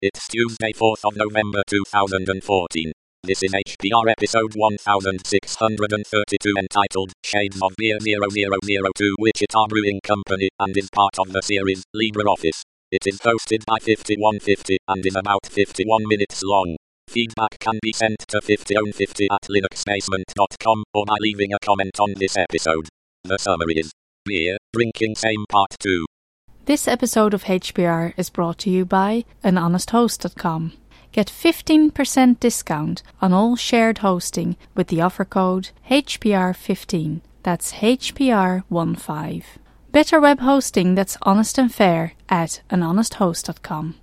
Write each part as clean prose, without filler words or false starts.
It's Tuesday, 4th of November 2014. This is HPR episode 1632 entitled Shades of Beer 0002 Wichita Brewing Company and is part of the series LibreOffice. It is hosted by 5150 and is about 51 minutes long. Feedback can be sent to 5050 at linuxbasement.com or by leaving a comment on this episode. The summary is Beer Drinking Same Part 2. This episode of HPR is brought to you by anhonesthost.com. Get 15% discount on all shared hosting with the offer code HPR15. That's HPR15. Better web hosting that's honest and fair at anhonesthost.com.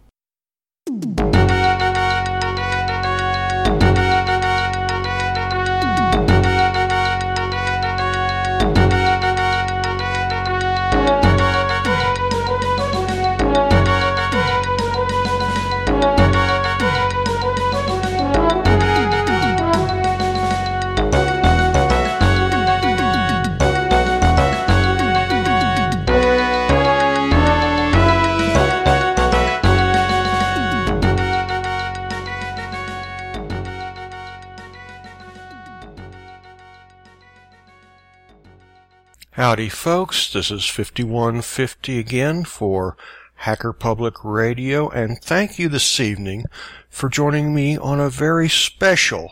Howdy folks, this is 5150 again for Hacker Public Radio, and thank you this evening for joining me on a very special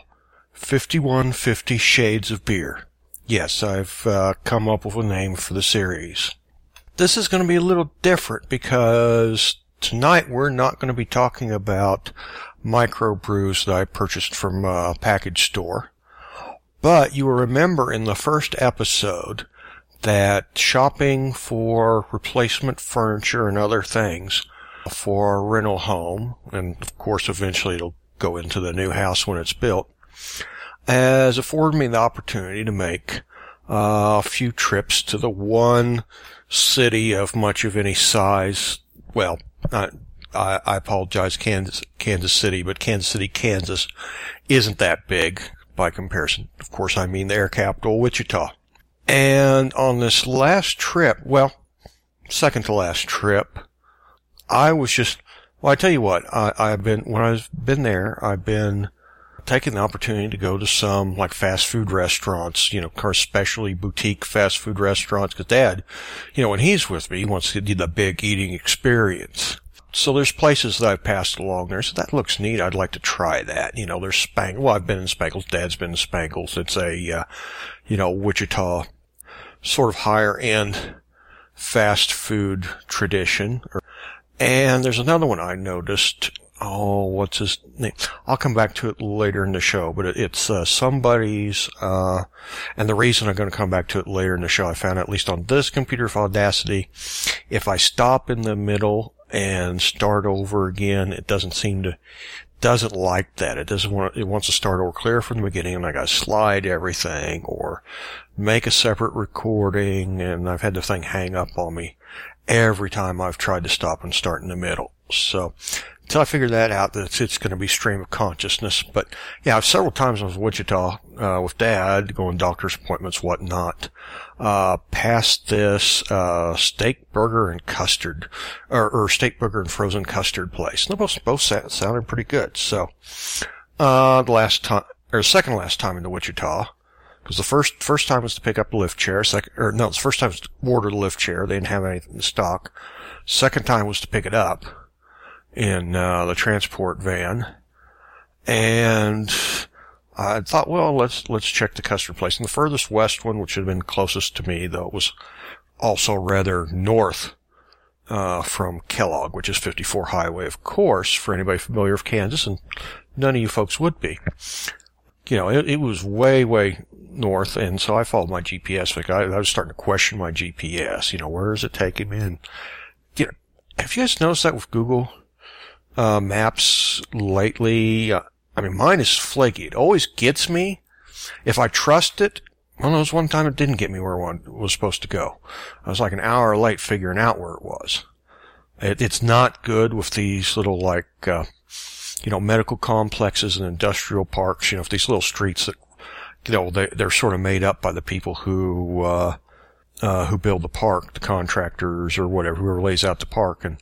5150 Shades of Beer. Yes, I've come up with a name for the series. This is going to be a little different because tonight we're not going to be talking about microbrews that I purchased from a package store, but you will remember in the first episode that shopping for replacement furniture and other things for a rental home, and of course eventually it'll go into the new house when it's built, has afforded me the opportunity to make a few trips to the one city of much of any size. Well, I apologize, Kansas City, but Kansas City, Kansas isn't that big by comparison. Of course, I mean the air capital, Wichita. And on this last trip, well, second to last trip, I was just, well, I tell you what, I've been there, I've been taking the opportunity to go to some, like, fast food restaurants, especially boutique fast food restaurants, because Dad, when he's with me, he wants to do the big eating experience. So there's places that I've passed along there, so that looks neat, I'd like to try that. There's Spangles, well, I've been in Spangles, Dad's been in Spangles, it's a, Wichita sort of higher end fast food tradition. And there's another one I noticed. Oh, what's his name? I'll come back to it later in the show, but it's somebody's, and the reason I'm going to come back to it later in the show, I found at least on this computer with Audacity, if I stop in the middle and start over again, it doesn't like that. It wants to start over clear from the beginning, and I gotta slide everything or make a separate recording, and I've had the thing hang up on me every time I've tried to stop and start in the middle. So, until I figure that out, it's gonna be stream of consciousness. But yeah, several times I was in Wichita, with Dad, going doctor's appointments, whatnot, past this, steak burger and custard, or steak burger and frozen custard place. And they both sounded pretty good. So, second last time into Wichita, because the first time was to pick up a lift chair, the first time was to order the lift chair, they didn't have anything in stock. Second time was to pick it up in, the transport van. And I thought, well, let's check the custard place. And the furthest west one, which had been closest to me, though, was also rather north, from Kellogg, which is 54 Highway, of course, for anybody familiar with Kansas, and none of you folks would be. It was way, way north, and so I followed my GPS. Like, I was starting to question my GPS. Where is it taking me? And, have you guys noticed that with Google Maps lately? Mine is flaky. It always gets me. If I trust it, well, there was one time it didn't get me where one was supposed to go. I was like an hour late figuring out where it was. It's not good with these little, medical complexes and industrial parks, these little streets that, they're sort of made up by the people who build the park, the contractors or whatever, whoever lays out the park. And,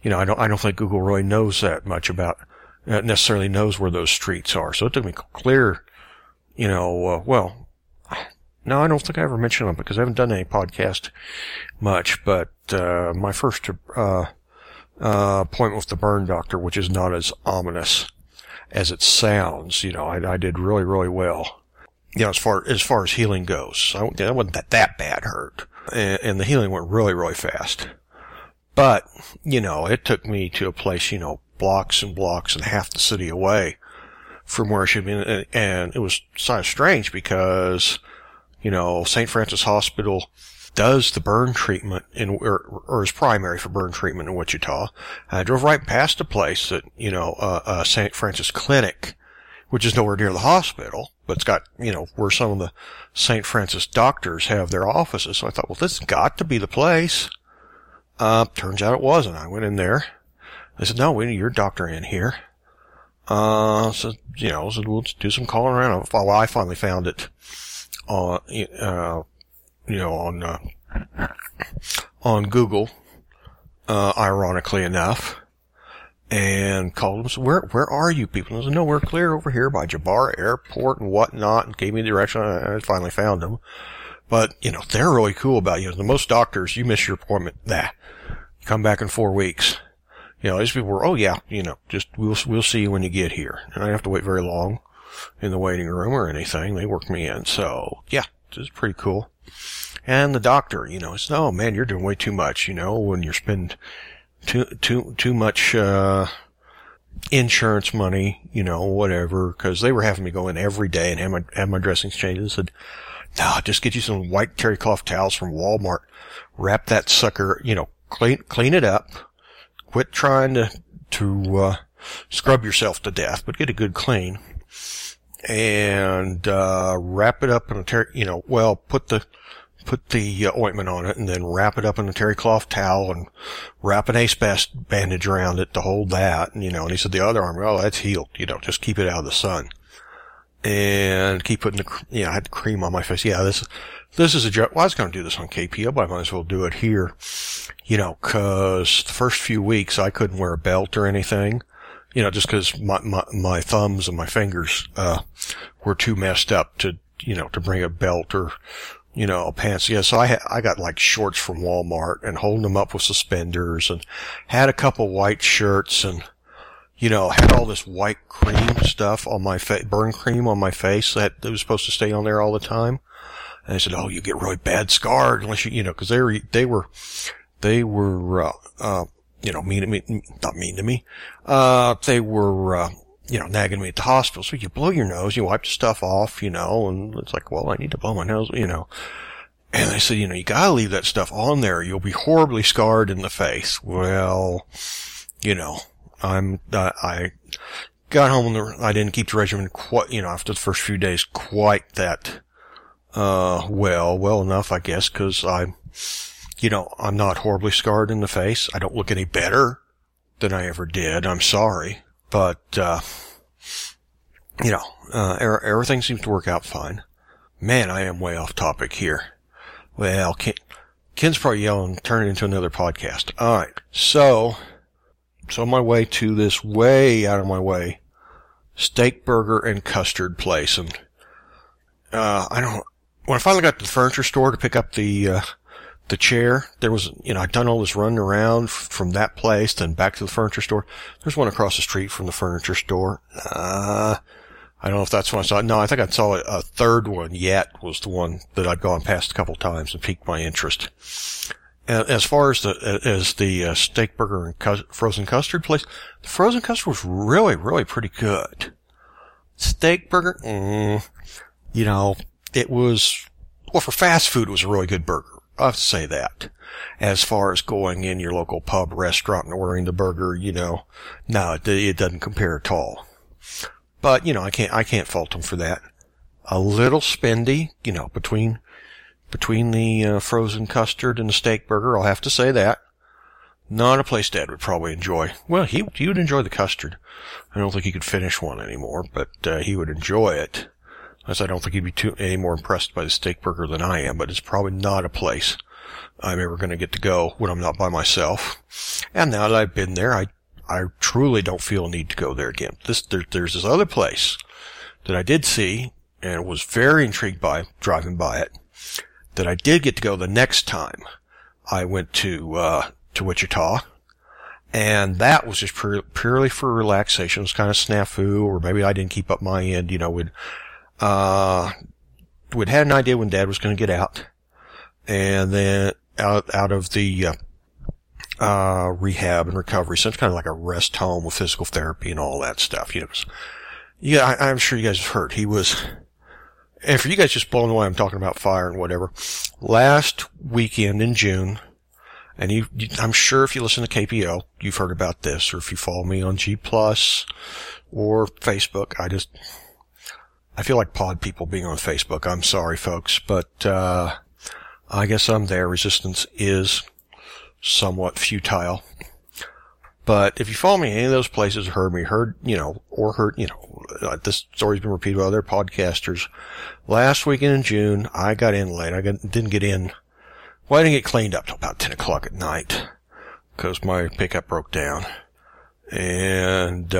I don't think Google really knows that much about, necessarily knows where those streets are. So it took me clear, well, no, I don't think I ever mentioned them because I haven't done any podcast much, but, my first, appointment with the burn doctor, which is not as ominous as it sounds, I did really, really well. As far as healing goes, I wasn't that bad hurt. And the healing went really, really fast. But, it took me to a place, blocks and blocks and half the city away from where I should have been. And it was sort of strange because, St. Francis Hospital does the burn treatment or is primary for burn treatment in Wichita. I drove right past a place that, St. Francis Clinic, which is nowhere near the hospital, but it's got, where some of the St. Francis doctors have their offices. So I thought, well, this has got to be the place. Turns out it wasn't. I went in there. They said, no, we need your doctor in here. So we'll do some calling around. Well, I finally found it on Google, ironically enough, and called them. So where are you people? And I said, no, we're clear over here by Jabara Airport and whatnot, and gave me the direction. I finally found them. But, they're really cool about, the most doctors, you miss your appointment, you come back in 4 weeks. These people were, oh yeah, just, we'll see you when you get here. And I didn't have to wait very long in the waiting room or anything. They worked me in. So, yeah, it's pretty cool. And the doctor, says, oh man, you're doing way too much, when you're spending too much, insurance money, whatever, cause they were having me go in every day and have my dressings changed. And said, no, just get you some white terry cloth towels from Walmart, wrap that sucker, clean it up, quit trying to scrub yourself to death, but get a good clean, and, wrap it up in a put the ointment on it and then wrap it up in a terry cloth towel and wrap an ace bandage around it to hold that. And, and he said the other arm, oh, that's healed. Just keep it out of the sun and keep putting I had the cream on my face. Yeah, this is a joke. Well, I was going to do this on KPO, but I might as well do it here, cause the first few weeks I couldn't wear a belt or anything, just cause my thumbs and my fingers, were too messed up to bring a belt or, pants. Yeah, so I got like shorts from Walmart and holding them up with suspenders and had a couple white shirts and, had all this white cream stuff on my face, burn cream on my face that was supposed to stay on there all the time. And they said, oh, you get really bad scarred unless cause they were, mean to me, not mean to me. They were, nagging me at the hospital. So you blow your nose, you wipe the stuff off, and it's like, well, I need to blow my nose, And they said, you gotta leave that stuff on there. You'll be horribly scarred in the face. Well, I got home and I didn't keep the regimen quite, after the first few days quite that, well enough, I guess, cause I'm not horribly scarred in the face. I don't look any better than I ever did. I'm sorry. But, everything seems to work out fine. Man, I am way off topic here. Well, Ken's probably yelling, turn it into another podcast. Alright, so on my way to this way out of my way, steak burger and custard place. And, when I finally got to the furniture store to pick up the chair, there was, I'd done all this running around from that place, then back to the furniture store. There's one across the street from the furniture store. I don't know if that's one I saw. No, I think I saw a third one yet was the one that I'd gone past a couple times and piqued my interest. As far as the steak burger and frozen custard place, the frozen custard was really, really pretty good. Steak burger, it was, well, for fast food, it was a really good burger. I have to say that. As far as going in your local pub, restaurant and ordering the burger, no, it doesn't compare at all. But, I can't fault them for that. A little spendy, between the frozen custard and the steak burger, I'll have to say that. Not a place Dad would probably enjoy. Well, he would enjoy the custard. I don't think he could finish one anymore, but he would enjoy it. As I don't think he'd be any more impressed by the steak burger than I am, but it's probably not a place I'm ever going to get to go when I'm not by myself. And now that I've been there, I truly don't feel a need to go there again. There's this other place that I did see and was very intrigued by driving by it, that I did get to go the next time I went to Wichita. And that was just purely for relaxation. It was kind of snafu, or maybe I didn't keep up my end. You know, we'd had an idea when Dad was going to get out, and then out of the rehab and recovery. So it's kind of like a rest home with physical therapy and all that stuff. You know, yeah, I'm sure you guys have heard he was. And for you guys just blown away, I'm talking about fire and whatever. Last weekend in June. And I'm sure if you listen to KPO, you've heard about this, or if you follow me on G+ or Facebook. I feel like pod people being on Facebook. I'm sorry, folks, but, I guess I'm there. Resistance is somewhat futile. But if you follow me in any of those places, heard, this story's been repeated by other podcasters. Last weekend in June, I got in late. I didn't get in. Well, I didn't get cleaned up till about 10 o'clock at night because my pickup broke down. And,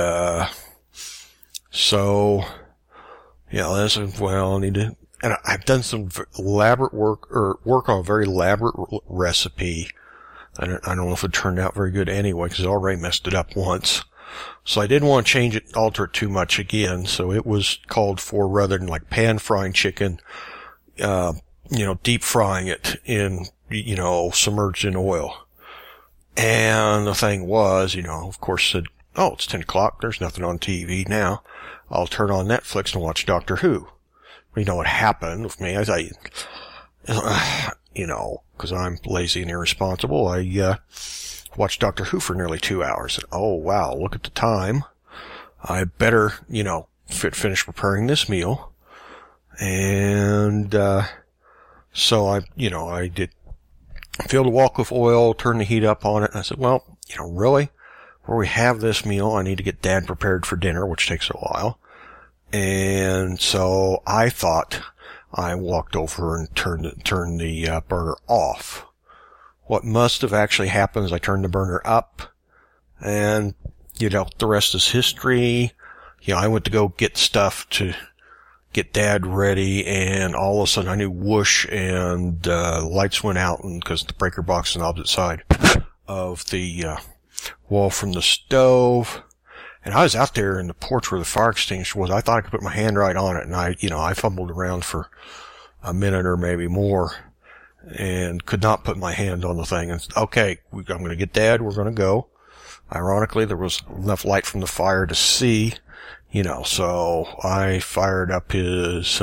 so, yeah, I need to, and I've done some elaborate work on a very elaborate recipe. I don't know if it turned out very good anyway because I already messed it up once. So I didn't want to alter it too much again. So it was called for, rather than like pan frying chicken, deep frying it in, submerged in oil. And the thing was, of course said, oh, it's 10 o'clock. There's nothing on TV now. I'll turn on Netflix and watch Doctor Who. You know what happened with me? Because I'm lazy and irresponsible, I watched Doctor Who for nearly 2 hours. And, oh, wow, look at the time. I better, finish preparing this meal. And, so I filled a wok with oil, turned the heat up on it, and I said, well, really, before we have this meal, I need to get Dad prepared for dinner, which takes a while. And so I thought I walked over and turned the burner off. What must have actually happened is I turned the burner up, and, the rest is history. I went to go get stuff to get Dad ready, and all of a sudden I knew whoosh, and lights went out, and because the breaker box is on the opposite side of the wall from the stove. And I was out there in the porch where the fire extinguisher was. I thought I could put my hand right on it, and I fumbled around for a minute or maybe more and could not put my hand on the thing. And okay, I'm going to get Dad. We're going to go. Ironically, there was enough light from the fire to see, so I fired up his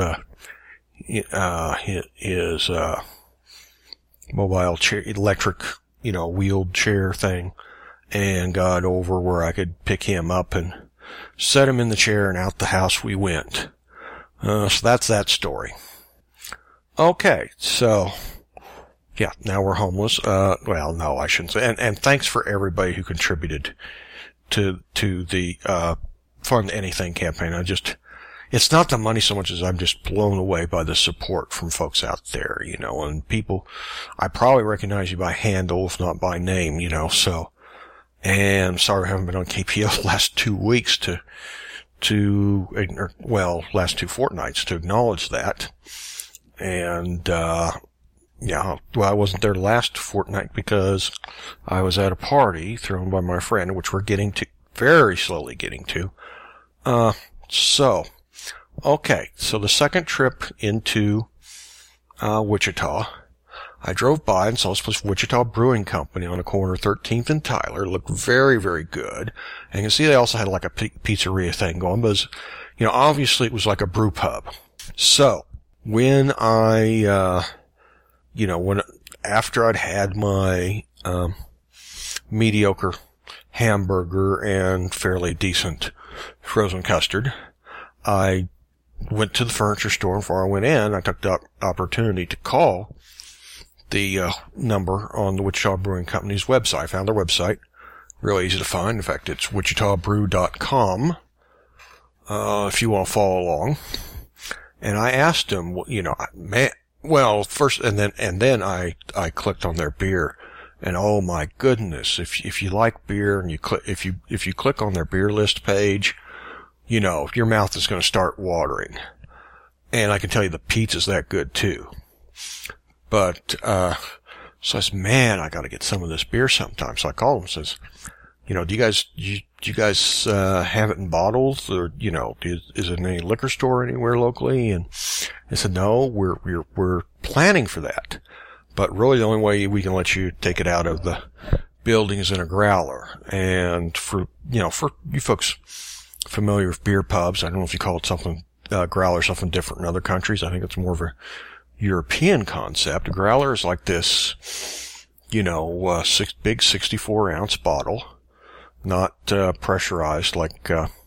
mobile chair, electric, wheeled chair thing, and got over where I could pick him up and set him in the chair, and out the house we went. So that's that story. Okay, so, yeah, now we're homeless. Well, no, I shouldn't say. And thanks for everybody who contributed to the, Fund Anything campaign. It's not the money so much as I'm just blown away by the support from folks out there, and people, I probably recognize you by handle, if not by name, so, and I'm sorry I haven't been on KPO the last 2 weeks last 2 fortnights to acknowledge that. And, I wasn't there last fortnight because I was at a party thrown by my friend, which we're very slowly getting to. So the second trip into, Wichita, I drove by and saw this place, Wichita Brewing Company, on the corner of 13th and Tyler. It looked very, very good. And you can see they also had like a pizzeria thing going, but obviously it was like a brew pub. So, when after I'd had my, mediocre hamburger and fairly decent frozen custard, I went to the furniture store, and before I went in, I took the opportunity to call the number on the Wichita Brewing Company's website. I found their website. Really easy to find. In fact, it's wichitabrew.com, if you want to follow along. And I asked them, Well, first, and then I clicked on their beer, and oh my goodness, if you like beer and if you click on their beer list page, you know, your mouth is going to start watering. And I can tell you the pizza's that good too. But, so I said, man, I got to get some of this beer sometime. So I called him and says, you know, do you guys have it in bottles, or, you know, is it in any liquor store anywhere locally? And I said, no, we're planning for that. But really the only way we can let you take it out of the building is in a growler. And for you folks familiar with beer pubs, I don't know if you call it something, growler, something different in other countries. I think it's more of a European concept. A growler is like this, you know, big 64 ounce bottle. Not pressurized like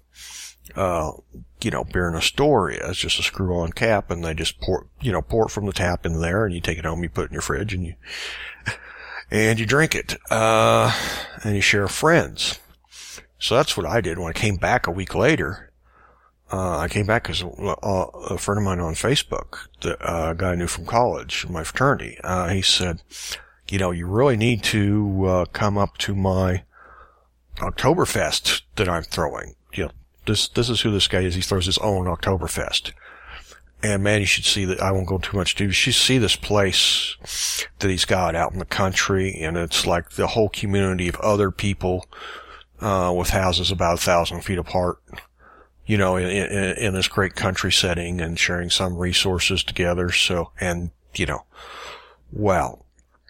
you know, beer in a store is. Just a screw-on cap, and they just pour it from the tap in there, and you take it home, you put it in your fridge, and you drink it, and you share with friends. So that's what I did when I came back a week later. I came back because a friend of mine on Facebook, a guy I knew from college, my fraternity, he said, you know, you really need to come up to my Oktoberfest that I'm throwing. You know, this is who this guy is. He throws his own Oktoberfest. And man, you should see that. I won't go too much. You should see this place that he's got out in the country, and it's like the whole community of other people, with houses about 1,000 feet apart, you know, in this great country setting, and sharing some resources together. So, and, you know, well,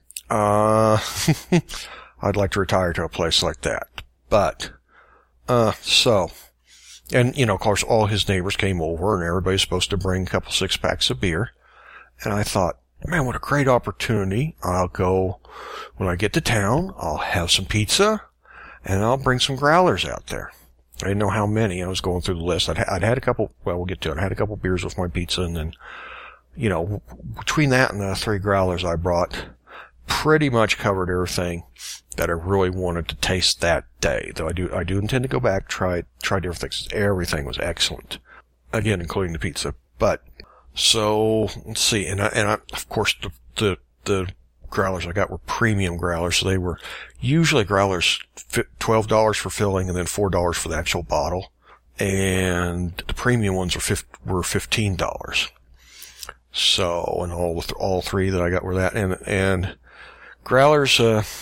I'd like to retire to a place like that. But, so, and, you know, of course, all his neighbors came over, and everybody's supposed to bring a couple 6-packs of beer. And I thought, man, what a great opportunity. I'll go, when I get to town, I'll have some pizza, and I'll bring some growlers out there. I didn't know how many. I was going through the list. I'd had a couple, well, we'll get to it. I had a couple beers with my pizza, and then, you know, between that and the 3 growlers I brought, pretty much covered everything that I really wanted to taste that day. Though I do intend to go back, try different things. Everything was excellent. Again, including the pizza. But, so, let's see. And I of course, the growlers I got were premium growlers. So they were usually growlers, $12 for filling and then $4 for the actual bottle. And the premium ones were $15. So, and all 3 that I got were that. And growlers,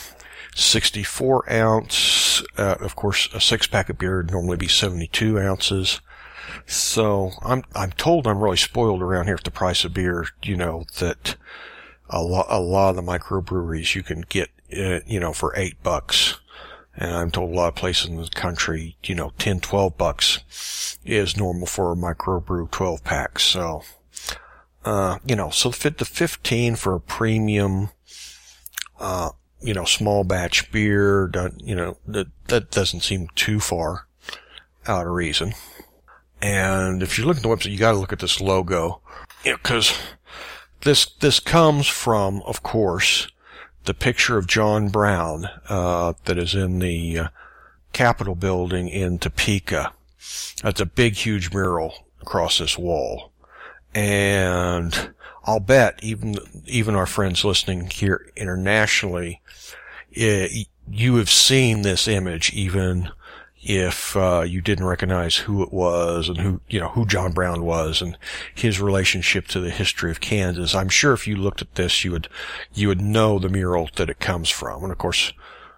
64 ounce, of course, a 6-pack of beer would normally be 72 ounces. So, I'm told I'm really spoiled around here with the price of beer, you know, that a lot of the microbreweries you can get, you know, for $8. And I'm told a lot of places in the country, you know, $10, $12 is normal for a microbrew 12-pack. So, you know, so the 15 for a premium, you know, small batch beer, you know, that doesn't seem too far out of reason. And if you look at the website, you gotta look at this logo, you know, cause this comes from, of course, the picture of John Brown, that is in the, Capitol building in Topeka. That's a big, huge mural across this wall. And I'll bet even our friends listening here internationally, you have seen this image, even if you didn't recognize who it was and who John Brown was and his relationship to the history of Kansas. I'm sure if you looked at this, you would know the mural that it comes from. And of course,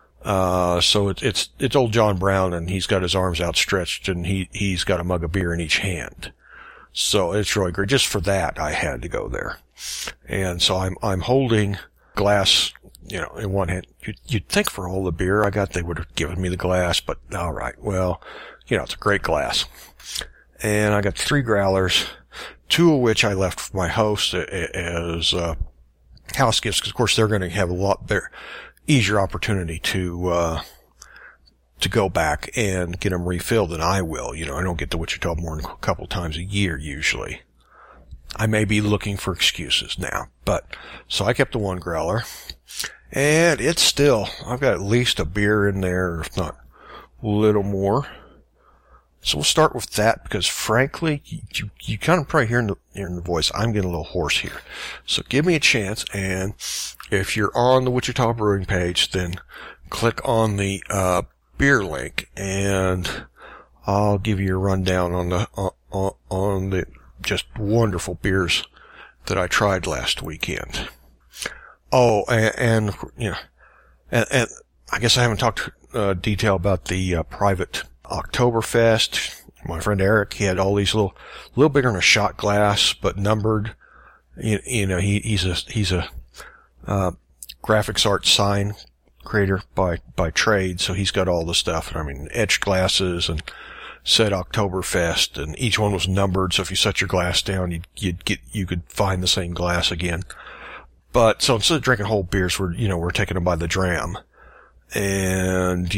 so it's old John Brown, and he's got his arms outstretched, and he's got a mug of beer in each hand. So it's really great. Just for that, I had to go there. And so I'm holding glass, you know, in one hand. You'd think for all the beer I got, they would have given me the glass, but all right. Well, you know, it's a great glass. And I got 3 growlers, 2 of which I left for my host as house gifts, because of course they're going to have a lot better, easier opportunity to go back and get them refilled than I will. You know, I don't get to Wichita more than a couple times a year usually. I may be looking for excuses now, but so I kept the 1 growler, and it's still, I've got at least a beer in there, if not a little more. So we'll start with that because, frankly, you kind of probably hearing the voice. I'm getting a little hoarse here. So give me a chance, and if you're on the Wichita Brewing page, then click on the beer link, and I'll give you a rundown on the just wonderful beers that I tried last weekend. Oh, and I guess I haven't talked detail about the private Oktoberfest. My friend Eric, he had all these little bigger than a shot glass, but numbered. You know, he's a graphics art sign creator by trade, so he's got all the stuff. I mean, etched glasses and said Oktoberfest, and each one was numbered, so if you set your glass down, you could find the same glass again. But so instead of drinking whole beers, we're taking them by the dram, and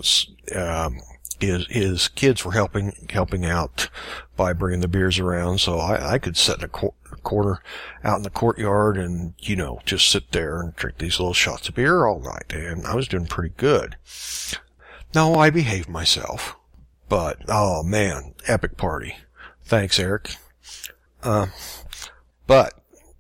his kids were helping out by bringing the beers around, so I could sit in a corner out in the courtyard and, just sit there and drink these little shots of beer all night, and I was doing pretty good. No, I behaved myself, but, oh man, epic party. Thanks, Eric. But,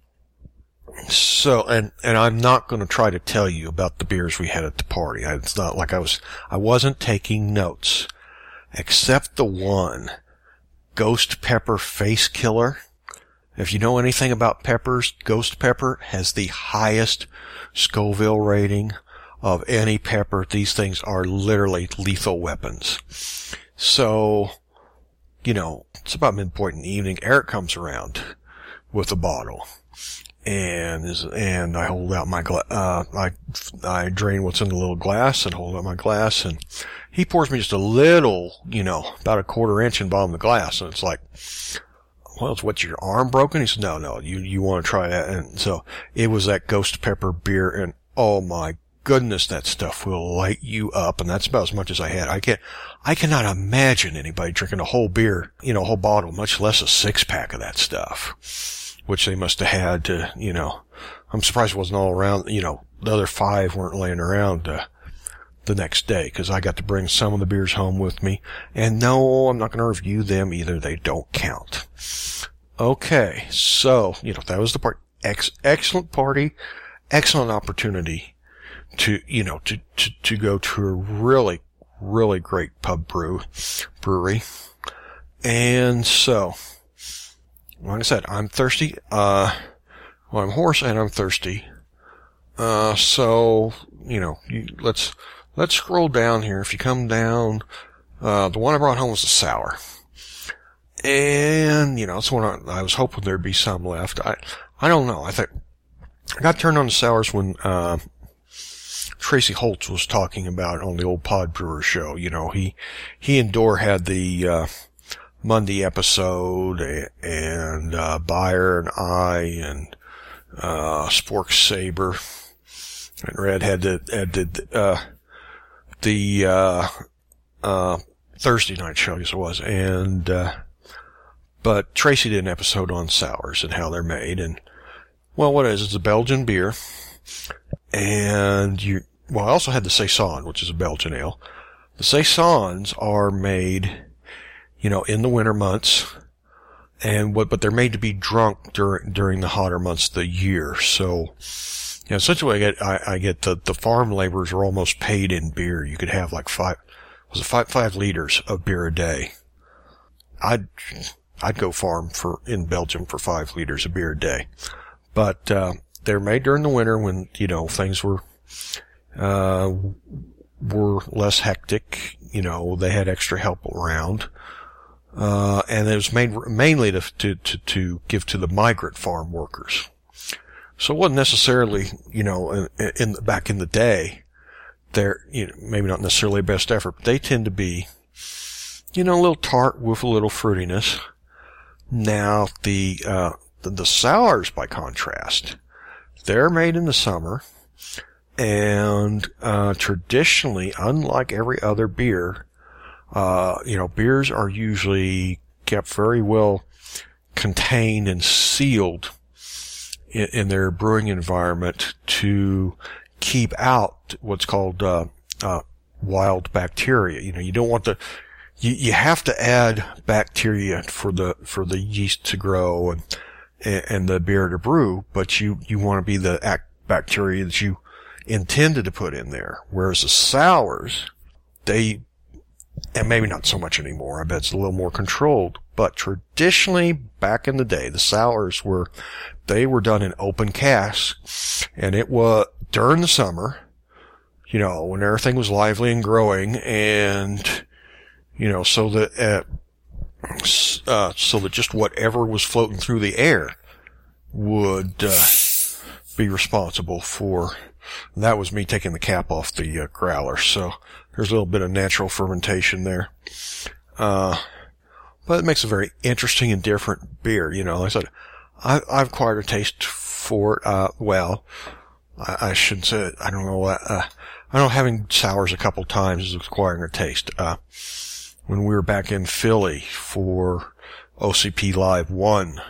so, and I'm not going to try to tell you about the beers we had at the party. It's not like I wasn't taking notes, except the one, Ghost Pepper Face Killer. If you know anything about peppers, Ghost Pepper has the highest Scoville rating of any pepper. These things are literally lethal weapons. So, it's about midpoint in the evening. Eric comes around with a bottle. And I hold out my I drain what's in the little glass and hold out my glass, and he pours me just a little, about a quarter inch in the bottom of the glass, and it's like, well, what's your arm broken? He said, no, you want to try that. And so it was that Ghost Pepper beer, and oh my goodness, that stuff will light you up, and that's about as much as I had. I cannot imagine anybody drinking a whole beer, a whole bottle, much less a 6-pack of that stuff. Which they must have had to, I'm surprised it wasn't all around, the other 5 weren't laying around, the next day, because I got to bring some of the beers home with me. And no, I'm not going to review them either. They don't count. Okay. So, that was the part. Excellent party. Excellent opportunity to, to go to a really, really great pub brewery. And so, like I said, I'm thirsty. I'm hoarse and I'm thirsty. So, let's scroll down here. If you come down, the one I brought home was the sour. And, it's one I was hoping there'd be some left. I don't know. I got turned on the sours when, Tracy Holtz was talking about it on the old Pod Brewer show. He and Dor had the, Monday episode, and Bayer and I and Spork Saber and Red had the Thursday night show, I guess it was, and but Tracy did an episode on sours and how they're made, and well, what it is, it's a Belgian beer, and I also had the Saison, which is a Belgian ale. The Saisons are made in the winter months, but they're made to be drunk during the hotter months of the year. So, essentially I get the farm laborers are almost paid in beer. You could have like 5 liters of beer a day. I'd go farm in Belgium for 5 liters of beer a day. But, they're made during the winter when, things were less hectic. They had extra help around. And it was made mainly to give to the migrant farm workers. So it wasn't necessarily, back in the day, they're, maybe not necessarily best effort, but they tend to be, a little tart with a little fruitiness. Now, the sours, by contrast, they're made in the summer, and, traditionally, unlike every other beer, beers are usually kept very well contained and sealed in their brewing environment to keep out what's called wild bacteria. You don't want you have to add bacteria for the yeast to grow and the beer to brew, but you want to be the bacteria that you intended to put in there. Whereas the sours, and maybe not so much anymore, I bet it's a little more controlled, but traditionally back in the day, the sours were done in open casks, and it was during the summer, when everything was lively and growing, and, so that just whatever was floating through the air would, be responsible for. And that was me taking the cap off the growler, so there's a little bit of natural fermentation there. But it makes a very interesting and different beer. Like I said, I've acquired a taste for it. I shouldn't say it. I don't know what, I know having sours a couple times is acquiring a taste. When we were back in Philly for OCP Live 1,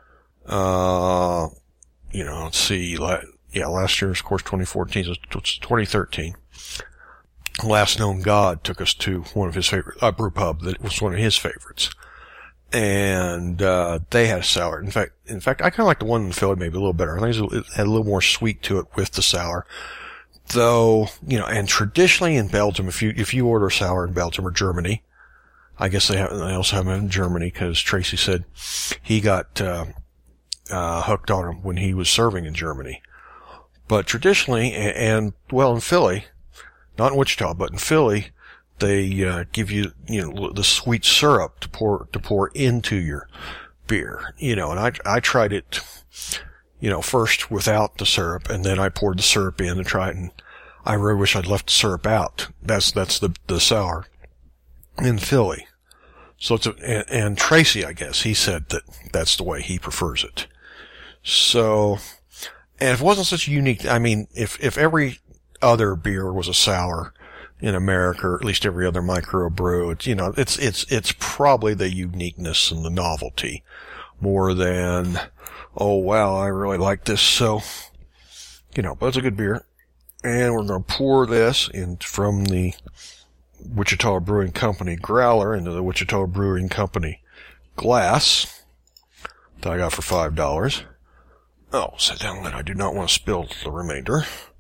let's see, last year, of course, 2014, it's 2013. Last Known God took us to one of his favorite, brew pub that was one of his favorites. And, they had a sour. In fact, I kind of like the one in Philly maybe a little better. I think it had a little more sweet to it with the sour. Though, and traditionally in Belgium, if you order sour in Belgium or Germany, I guess they also have them in Germany, because Tracy said he got, hooked on them when he was serving in Germany. But traditionally, in Philly, not in Wichita, but in Philly, they, give you, the sweet syrup to pour into your beer, and I tried it, first without the syrup, and then I poured the syrup in and tried it, and I really wish I'd left the syrup out. That's the sour in Philly. So and Tracy, I guess, he said that that's the way he prefers it. So, and if it wasn't such a unique, if every other beer was a sour in America, or at least every other microbrew, it's probably the uniqueness and the novelty more than, oh wow, I really like this. So, but it's a good beer. And we're going to pour this in from the Wichita Brewing Company growler into the Wichita Brewing Company glass that I got for $5. Oh, set down that I do not want to spill the remainder.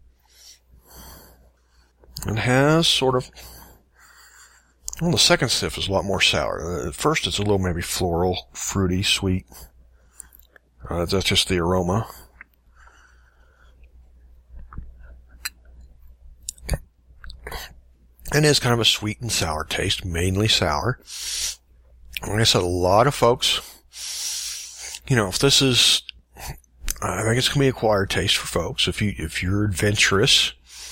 It has sort of, the second sniff is a lot more sour. At first it's a little maybe floral, fruity, sweet. That's just the aroma. And it's kind of a sweet and sour taste, mainly sour. Like I said, a lot of folks, if this is, I think it's going to be an acquired taste for folks. If you're adventurous,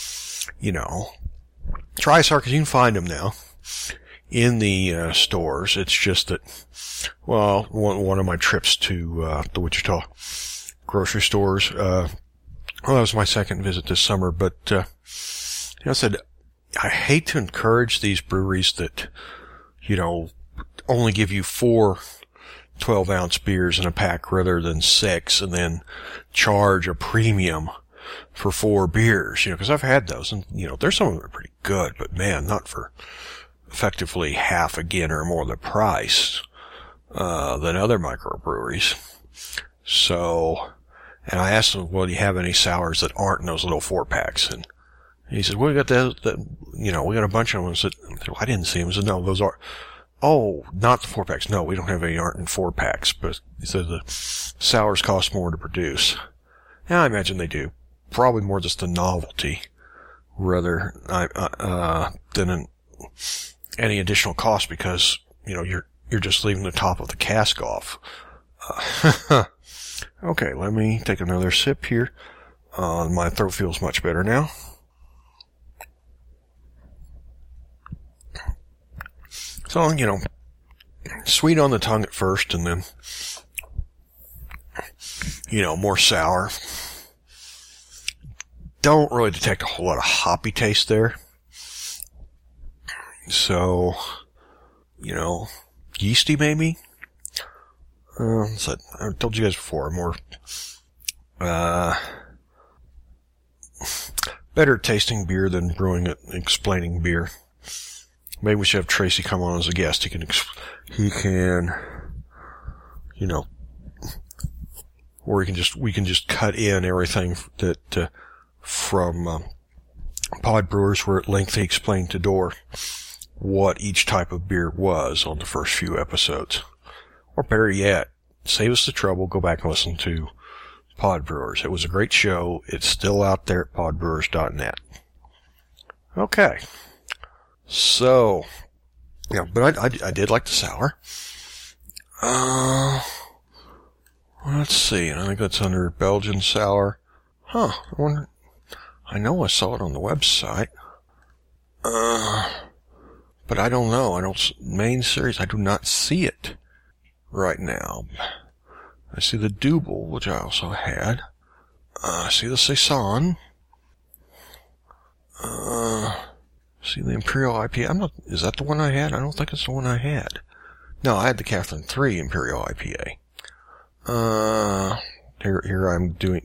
try sour, because you can find them now in the stores. It's just that, one of my trips to the Wichita grocery stores, that was my second visit this summer, but I said, I hate to encourage these breweries that, only give you 4 12-ounce beers in a pack rather than 6, and then charge a premium for 4 beers, because I've had those, and, there's some of them are pretty good, but man, not for effectively half again or more the price, than other microbreweries. So, and I asked him, well, do you have any sours that aren't in those little 4-packs? And he said, well, we got we got a bunch of them. I said, well, I didn't see them. He said, no, those are, oh, not the 4-packs. No, we don't have any aren't in 4-packs, but he said the sours cost more to produce. Yeah, I imagine they do. Probably more just the novelty, rather, than any additional cost, because, you're just leaving the top of the cask off. Okay, let me take another sip here. My throat feels much better now. So, sweet on the tongue at first, and then, more sour. Don't really detect a whole lot of hoppy taste there. So, yeasty maybe? So I told you guys before, more, better tasting beer than brewing it, explaining beer. maybe we should have Tracy come on as a guest. He can, you know, or we can just cut in everything that, from, Pod Brewers, where at length he explained to Door what each type of beer was on the first few episodes. Or better yet, save us the trouble, go back and listen to Pod Brewers. It was a great show. It's still out there at podbrewers.net. Okay. So, yeah, but I did like the sour. Let's see. I think that's under Belgian sour. Huh. I know I saw it on the website. But I don't know. Main series, I do not see it right now. I see the Double, which I also had. I see the Saison. See the Imperial IPA. Is that the one I had? I don't think it's the one I had. No, I had the Catherine 3 Imperial IPA. Here I'm doing,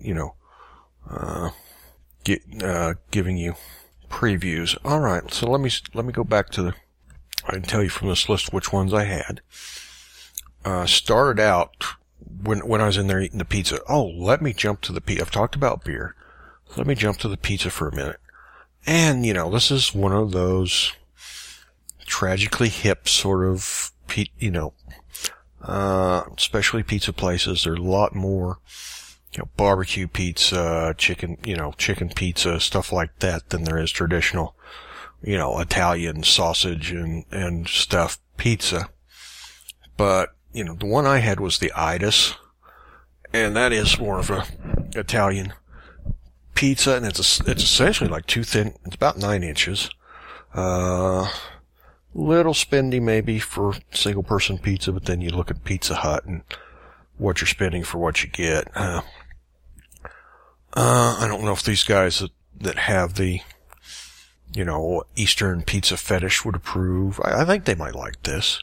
giving you previews. Alright, so let me go back to I can tell you from this list which ones I had. Started out when I was in there eating the pizza. Oh, let me jump to the pizza. I've talked about beer. Let me jump to the pizza for a minute. And, this is one of those tragically hip sort of, especially pizza places. There's a lot more, barbecue pizza, chicken pizza, stuff like that than there is traditional, Italian sausage and stuff pizza. But, the one I had was the Itis, and that is more of a Italian pizza, and it's essentially like too thin. It's about 9 inches. Little spendy maybe for single person pizza, but then you look at Pizza Hut and what you're spending for what you get. I don't know if these guys that have the, Eastern pizza fetish would approve. I think they might like this.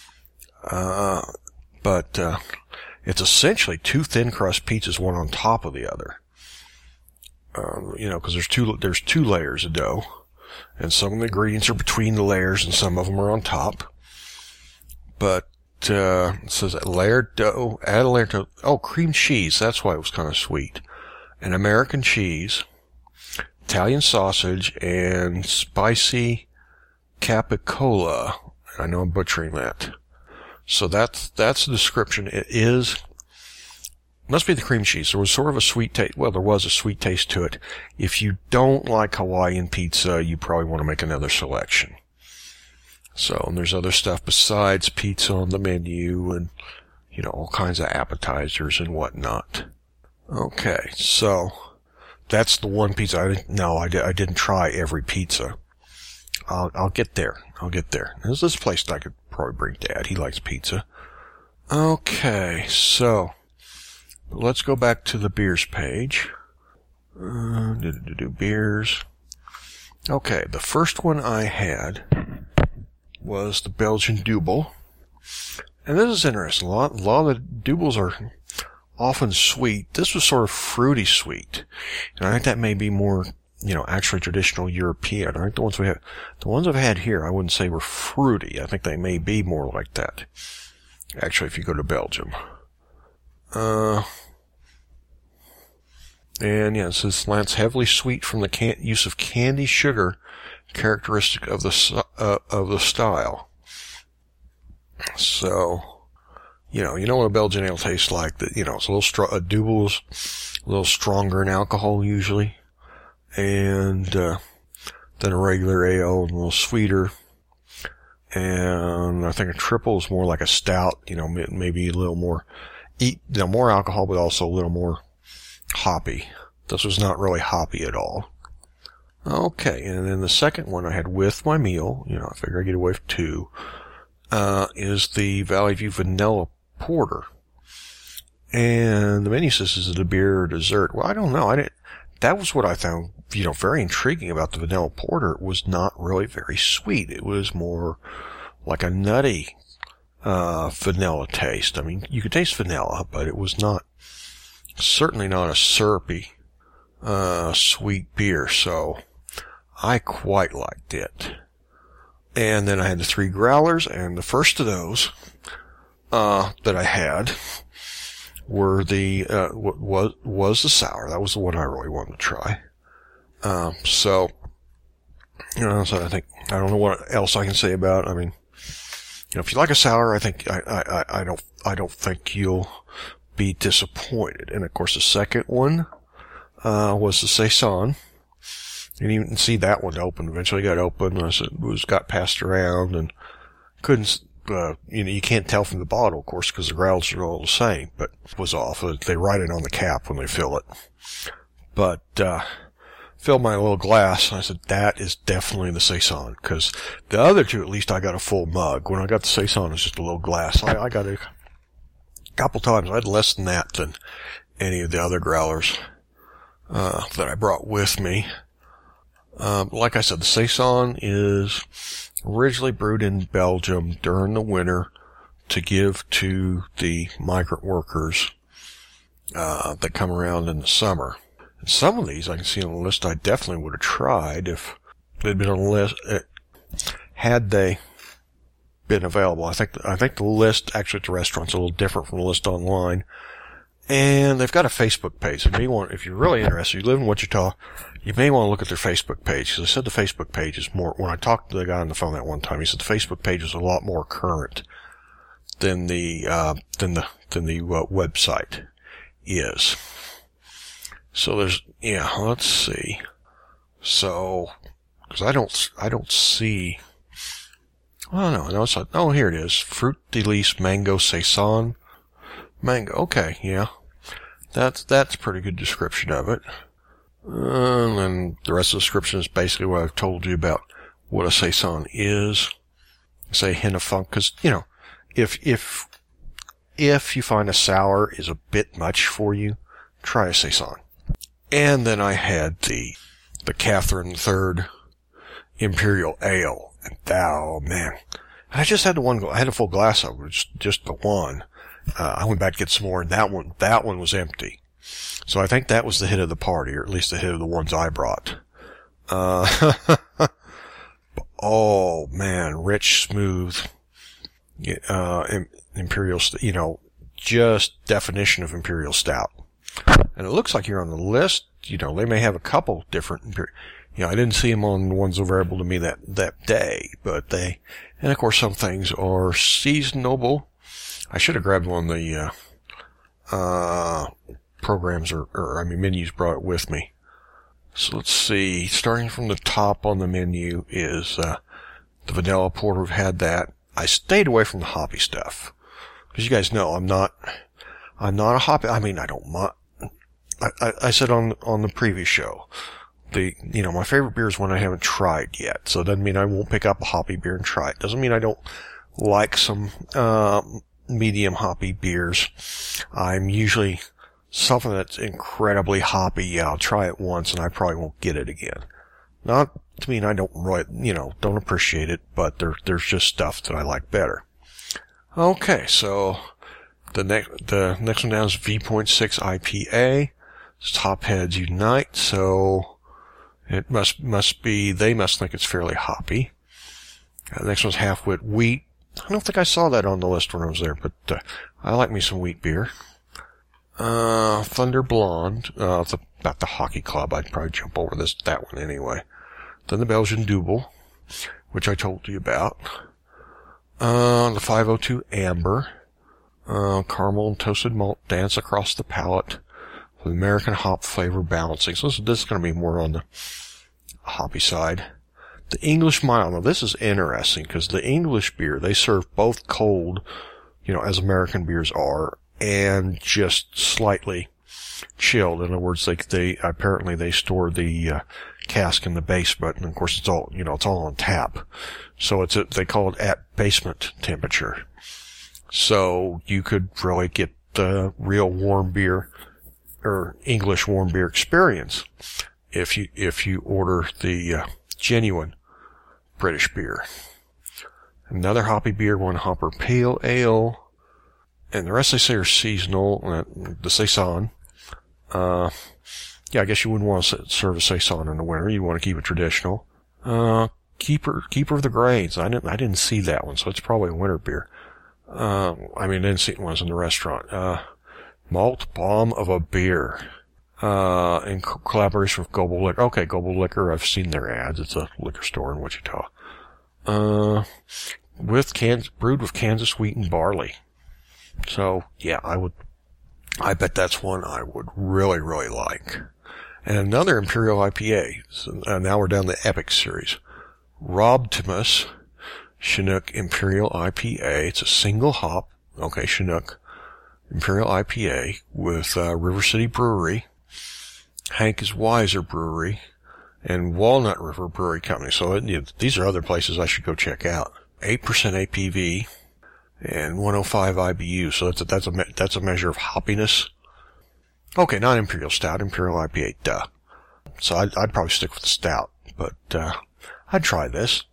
But it's essentially 2 thin crust pizzas, one on top of the other. Because there's two layers of dough, and some of the ingredients are between the layers, and some of them are on top. But it says layered dough, add a layer to cream cheese. That's why it was kind of sweet. And American cheese, Italian sausage, and spicy capicola. I know I'm butchering that. So that's the description. It must be the cream cheese. There was sort of a sweet taste. Well, there was a sweet taste to it. If you don't like Hawaiian pizza, you probably want to make another selection. So, and there's other stuff besides pizza on the menu, and all kinds of appetizers and whatnot. Okay, so that's the one pizza. I didn't try every pizza. I'll get there. There's this place that I could probably bring Dad. He likes pizza. Okay, so let's go back to the beers page. Beers. Okay, the first one I had was the Belgian Double. And this is interesting. A lot of the Doubles are often sweet. This was sort of fruity sweet. And I think that may be more, actually traditional European. I think the ones I've had here, I wouldn't say were fruity. I think they may be more like that. Actually, if you go to Belgium. And yeah, it says Lance heavily sweet from the use of candy sugar, characteristic of the style. So, you know what a Belgian ale tastes like. That it's a little a Double's a little stronger in alcohol usually, and than a regular ale, and a little sweeter. And I think a triple is more like a stout. Maybe a little more more alcohol, but also a little more hoppy. This was not really hoppy at all. Okay, and then the second one I had with my meal, I figure I get away with 2, is the Valley View Vanilla Porter. And the menu says, is it a beer or dessert? Well, I don't know. That was what I found, very intriguing about the Vanilla Porter. It was not really very sweet. It was more like a nutty, vanilla taste. I mean, you could taste vanilla, but it was certainly not a syrupy, sweet beer, so I quite liked it. And then I had the 3 growlers, and the first of those that I had were the was the sour. That was the one I really wanted to try. So I think I don't know what else I can say about it. I mean, if you like a sour, I think I don't think you'll be disappointed. And of course, the second one was the Saison. Didn't even see that one open. Eventually got open. Got passed around and couldn't. You can't tell from the bottle, of course, because the growlers are all the same. But it was off. They write it on the cap when they fill it. But filled my little glass, and I said, that is definitely the Saison, because the other two, at least I got a full mug. When I got the Saison, it was just a little glass. I got a couple times. I had less than that than any of the other growlers that I brought with me. Like I said, the Saison is originally brewed in Belgium during the winter to give to the migrant workers that come around in the summer. And some of these I can see on the list I definitely would have tried if they'd been on the list, had they been available. I think the list actually at the restaurant's a little different from the list online. And they've got a Facebook page. If you're really interested, you live in Wichita, you may want to look at their Facebook page. Because I said the Facebook page is more, when I talked to the guy on the phone that one time, he said the Facebook page is a lot more current than the website is. So let's see. So, because I don't see, here it is. Fruit Delice Mango Saison. Mango, okay, yeah. That's a pretty good description of it. And then the rest of the description is basically what I've told you about what a Saison is. Say hint of funk, because, if you find a sour is a bit much for you, try a Saison. And then I had the Catherine III Imperial Ale. And man. I just had I had a full glass of it, just the one. I went back to get some more, and that one was empty. So I think that was the hit of the party, or at least the hit of the ones I brought. Oh man, rich, smooth, Imperial, just definition of Imperial Stout. And it looks like you're on the list, they may have a couple different, I didn't see them on the ones available to me that day, but and of course some things are seasonable. I should have grabbed one of the, programs menus brought it with me. So let's see, starting from the top on the menu is, the vanilla porter. We've had that. I stayed away from the hoppy stuff. Because you guys know, I'm not a hoppy, I don't mind. I said on the previous show, my favorite beer is one I haven't tried yet. So it doesn't mean I won't pick up a hoppy beer and try it. Doesn't mean I don't like some, medium hoppy beers. I'm usually something that's incredibly hoppy. Yeah, I'll try it once and I probably won't get it again. Not to mean I don't really, don't appreciate it, but there's just stuff that I like better. Okay, so the next one down is V.6 IPA. It's Top Heads Unite, so it must be, they must think it's fairly hoppy. The next one's Half-Wit Wheat. I don't think I saw that on the list when I was there, but I like me some wheat beer. Thunder Blonde, about the hockey club. I'd probably jump over that one anyway. Then the Belgian Double, which I told you about. The 502 Amber, caramel and toasted malt dance across the palate with American hop flavor balancing. So this is going to be more on the hoppy side. The English Mild. Now this is interesting because the English beer, they serve both cold, as American beers are, and just slightly chilled. In other words, they apparently store the cask in the basement, and of course it's all on tap. So they call it at basement temperature. So you could really get the real warm beer or English warm beer experience if you order the genuine British beer. Another hoppy beer, one hopper pale ale, and the rest they say are seasonal. The Saison, I guess you wouldn't want to serve a Saison in the winter. You want to keep it traditional. Keeper of the Grains. I didn't see that one, so it's probably a winter beer. I didn't see ones in the restaurant. Malt Bomb of a Beer. In collaboration with Global Liquor. Okay, Global Liquor, I've seen their ads. It's a liquor store in Wichita. Brewed with Kansas wheat and barley. So, yeah, I bet that's one I would really, really like. And another Imperial IPA. So, now we're down the Epic series. Robtimus Chinook Imperial IPA. It's a single hop. Okay, Chinook Imperial IPA with River City Brewery, Hank is Wiser Brewery, and Walnut River Brewery Company. So these are other places I should go check out. 8% APV and 105 IBU. So that's a measure of hoppiness. Okay, not Imperial Stout, Imperial IPA. Duh. So I'd probably stick with the stout, but I'd try this.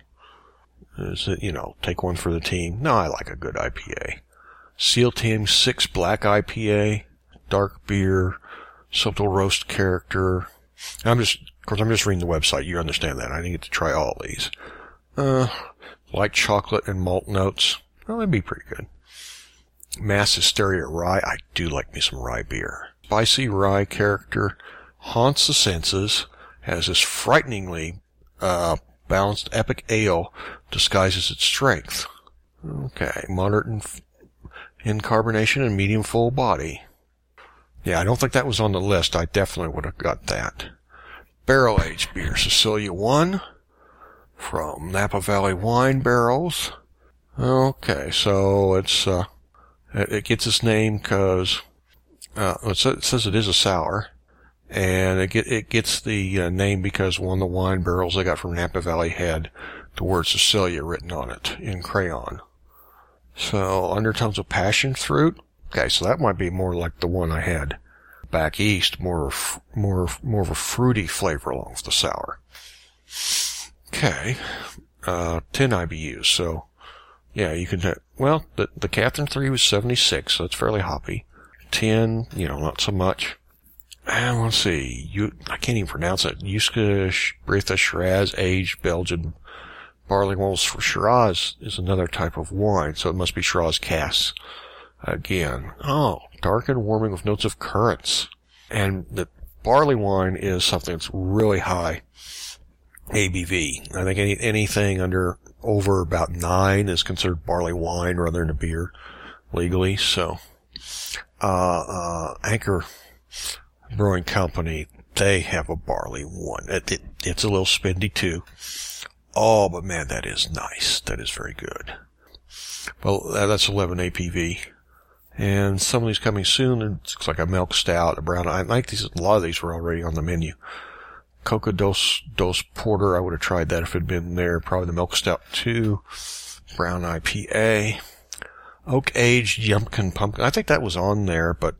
Take one for the team. No, I like a good IPA. Seal Team 6 Black IPA, dark beer, subtle roast character. I'm just reading the website. You understand that. I didn't get to try all of these. Light chocolate and malt notes. Well, that'd be pretty good. Mass Hysteria Rye. I do like me some rye beer. Spicy rye character. Haunts the senses. Has this frighteningly, balanced epic ale disguises its strength. Okay. Moderate in carbonation and medium full body. Yeah, I don't think that was on the list. I definitely would have got that. Barrel aged beer. Cecilia 1 from Napa Valley Wine Barrels. Okay, so it gets its name because it says it is a sour, and it gets the name because one of the wine barrels they got from Napa Valley had the word Cecilia written on it in crayon. So, undertones of passion fruit. Okay, so that might be more like the one I had back east, more of a fruity flavor along with the sour. Okay, 10 IBUs. So, yeah, you can. The Catherine 3 was 76, so it's fairly hoppy. 10, not so much. And let's see, I can't even pronounce it. Yuska Bretha Shiraz aged Belgian barley malts for Shiraz is another type of wine, so it must be Shiraz casks again. Oh, dark and warming with notes of currants. And the barley wine is something that's really high ABV. I think anything over about 9 is considered barley wine rather than a beer legally. So, Anchor Brewing Company, they have a barley one. It's a little spendy too. Oh, but man, that is nice. That is very good. Well, that's 11 APV. And some of these coming soon. It looks like a milk stout, a brown. I like these. A lot of these were already on the menu. Coca Dos Porter. I would have tried that if it had been there. Probably the milk stout too. Brown IPA. Oak aged Yumpkin pumpkin. I think that was on there, but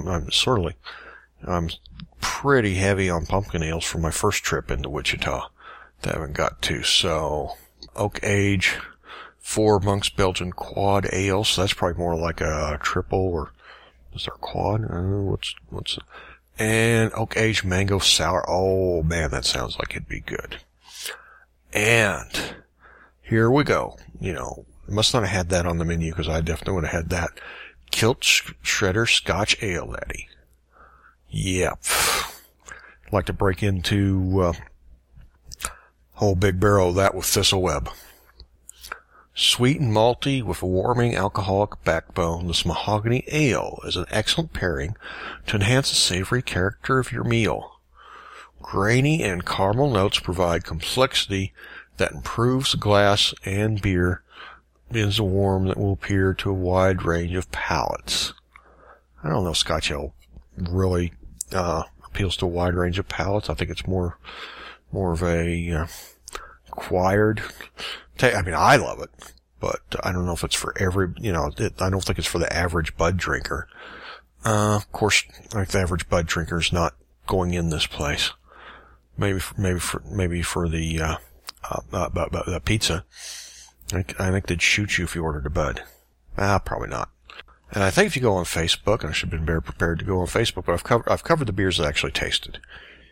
I'm pretty heavy on pumpkin ales from my first trip into Wichita. That I haven't got to. So, Oak Age, 4 Monk's Belgian Quad Ale. So that's probably more like a triple, or is there a quad? I don't know what's and Oak Age Mango Sour. Oh man, that sounds like it'd be good. And here we go. Must not have had that on the menu because I definitely would have had that. Kilt Shredder Scotch Ale Laddie. Yep. I'd like to break into, whole big barrel of that with Thistleweb. Sweet and malty with a warming alcoholic backbone, this mahogany ale is an excellent pairing to enhance the savory character of your meal. Grainy and caramel notes provide complexity that improves the glass, and beer is a warm that will appeal to a wide range of palates. I don't know if Scotch ale really appeals to a wide range of palates. I think it's more of a acquired. I love it, but I don't know if it's for every. I don't think it's for the average bud drinker. Of course, like the average bud drinker is not going in this place. Maybe for the pizza. I think they'd shoot you if you ordered a bud. Probably not. And I think if you go on Facebook, and I should have been better prepared to go on Facebook, but I've covered the beers that I actually tasted.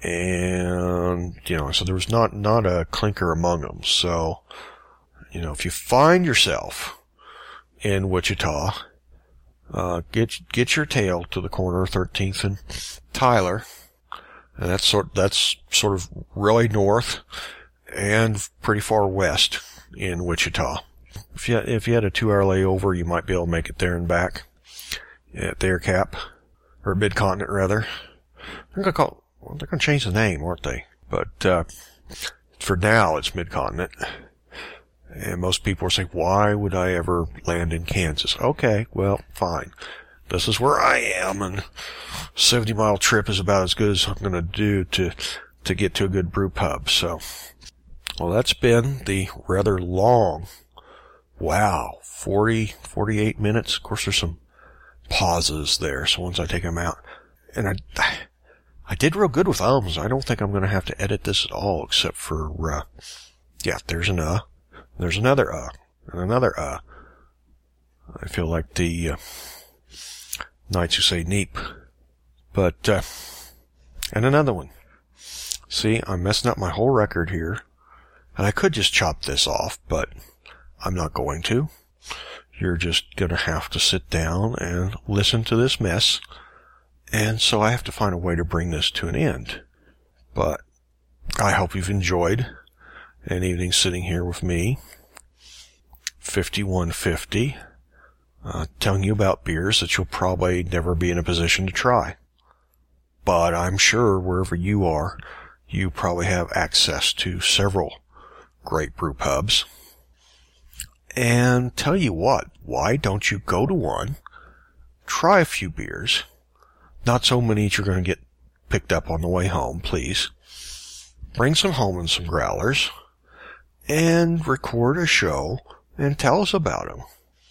And, so there was not a clinker among them. So, if you find yourself in Wichita, get your tail to the corner of 13th and Tyler. And that's sort of really north and pretty far west in Wichita. If you had a 2-hour layover, you might be able to make it there and back at the AirCap, or Mid-Continent rather. They're going to change the name, aren't they? But for now, it's Mid-Continent. And most people are saying, why would I ever land in Kansas? Okay, well, fine. This is where I am, and 70-mile trip is about as good as I'm going to do to get to a good brew pub. So, well, that's been the rather long, 48 minutes. Of course, there's some pauses there, so once I take them out. And I did real good with ums. I don't think I'm going to have to edit this at all, except for, there's an there's another and another I feel like the Knights who say neep. But, and another one. See, I'm messing up my whole record here. And I could just chop this off, but I'm not going to. You're just going to have to sit down and listen to this mess. And so I have to find a way to bring this to an end. But I hope you've enjoyed an evening sitting here with me, 5150, telling you about beers that you'll probably never be in a position to try. But I'm sure wherever you are, you probably have access to several great brew pubs. And tell you what, why don't you go to one, try a few beers, not so many that you're going to get picked up on the way home, please. Bring some home and some growlers, and record a show and tell us about them.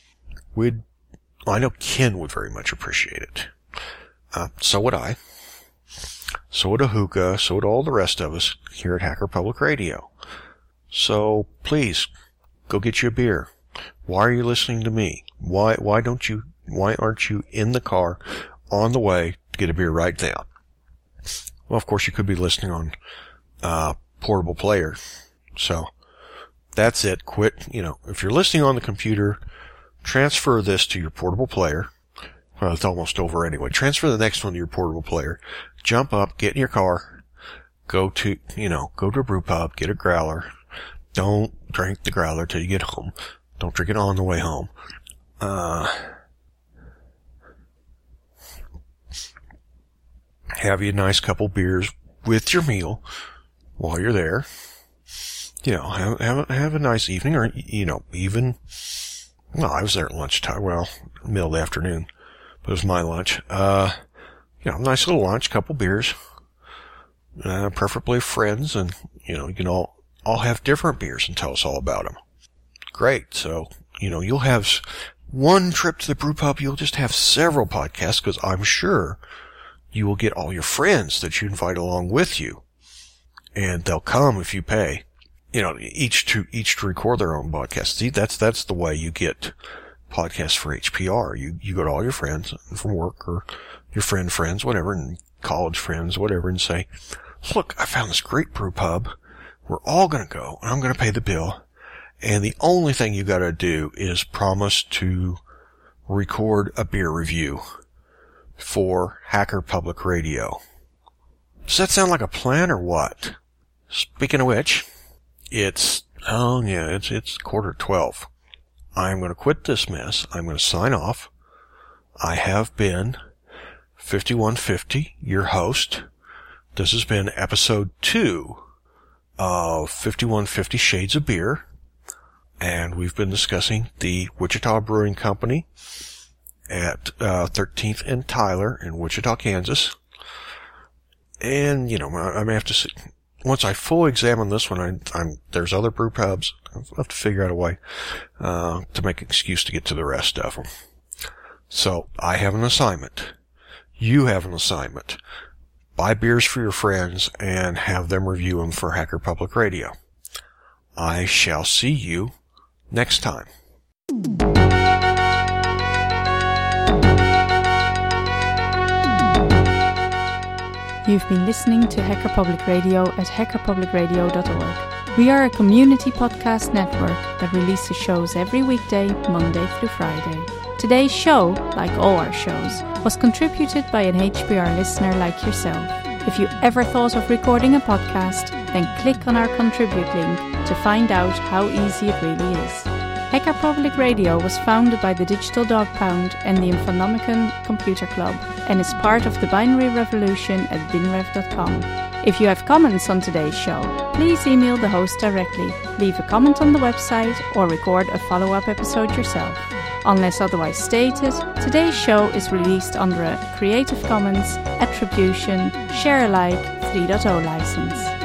I know Ken would very much appreciate it. So would I. So would Ahuka. So would all the rest of us here at Hacker Public Radio. So please, go get you a beer. Why are you listening to me? Why aren't you in the car on the way to get a beer right now? Well, of course you could be listening on, portable player. So, that's it. Quit, if you're listening on the computer, transfer this to your portable player. Well, it's almost over anyway. Transfer the next one to your portable player. Jump up, get in your car, go to a brew pub, get a growler. Don't drink the growler till you get home. Don't drink it on the way home. Have you a nice couple beers with your meal while you're there. Have a nice evening, or, I was there at lunchtime, middle of the afternoon, but it was my lunch. Nice little lunch, couple beers, preferably friends, and, you can all have different beers and tell us all about them. Great. So, you'll have one trip to the brew pub, you'll just have several podcasts, because I'm sure you will get all your friends that you invite along with you, and they'll come if you pay. Each to record their own podcast. See, that's the way you get podcasts for HPR. You go to all your friends from work, or your friends, whatever, and college friends, whatever, and say, look, I found this great brew pub. We're all gonna go, and I'm gonna pay the bill. And the only thing you gotta do is promise to record a beer review for Hacker Public Radio. Does that sound like a plan or what? Speaking of which, it's 11:45. I'm going to quit this mess. I'm going to sign off. I have been 5150, your host. This has been episode 2 of 5150 Shades of Beer. And we've been discussing the Wichita Brewing Company at 13th and Tyler in Wichita, Kansas. And, I may have to once I fully examine this one, there's other brew pubs. I'll have to figure out a way to make an excuse to get to the rest of them. So, I have an assignment. You have an assignment. Buy beers for your friends and have them review them for Hacker Public Radio. I shall see you next time. You've You've been listening to Hacker Public Radio at hackerpublicradio.org. We are a community podcast network that releases shows every weekday, Monday through Friday. Today's show, like all our shows, was contributed by an HPR listener like yourself. If you ever thought of recording a podcast, then click on our contribute link to find out how easy it really is. Hacker Public Radio was founded by the Digital Dog Pound and the Infonomicon Computer Club and is part of the binary revolution at binrev.com. If you have comments on today's show, please email the host directly, leave a comment on the website, or record a follow-up episode yourself. Unless otherwise stated, today's show is released under a Creative Commons Attribution Share Alike 3.0 license.